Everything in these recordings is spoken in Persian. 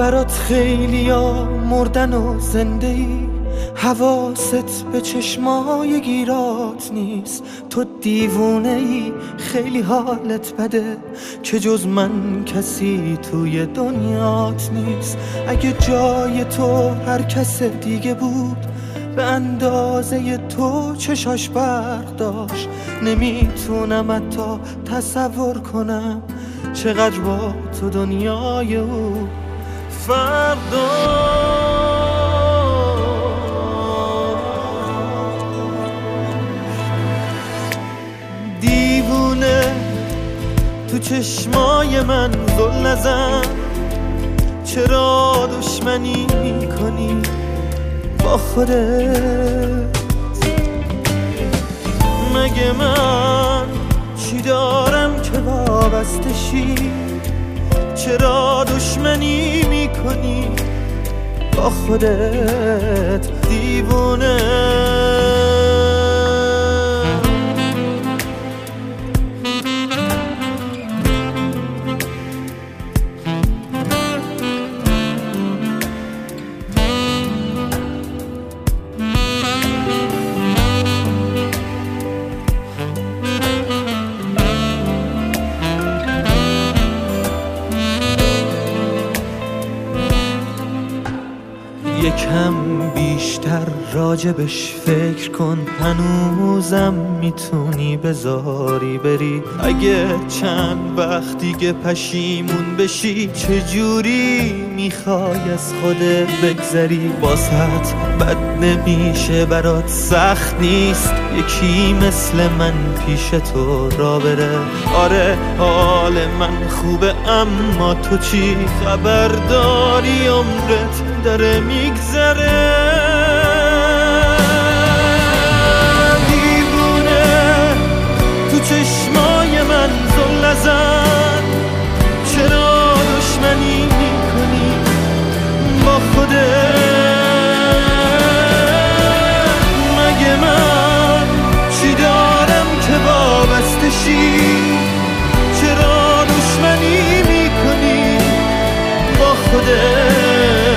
برات خیلیا مردن و زنده ای، حواست به چشمای گیرات نیست. تو دیوونه ای، خیلی حالت بده که جز من کسی توی دنیات نیست. اگه جای تو هر کس دیگه بود به اندازه تو چشاش برق داشت، نمیتونم حتی تصور کنم چقدر با تو دنیای او فردا. دیوونه تو چشمای من زل نزن، چرا دشمنی میکنی با خودت؟ مگه من چی دارم که وابسته شی؟ چرا دشمنی میکنی با خودت دیوونه؟ یکم بیشتر راجبش فکر کن، هنوزم میتونی بذاری بری. اگه چند وقت دیگه پشیمون بشی، چجوری میخوای از خودت بگذری؟ واسط بد نمیشه، برات سخت نیست یکی مثل من پیش تو را بره. آره حال من خوبه، اما تو چی خبر داری؟ عمرت داره میگذره. دیوونه تو چشمای من زل نزن، چرا دشمنی میکنی با خودت؟ مگه من چی دارم که وابسته شی؟ چرا دشمنی میکنی با خودت؟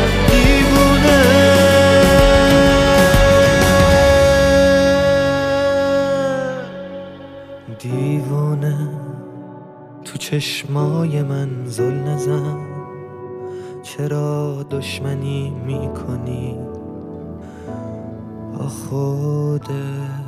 دیوونه تو چشمای من زل نزن، چرا دشمنی میکنی با خودت؟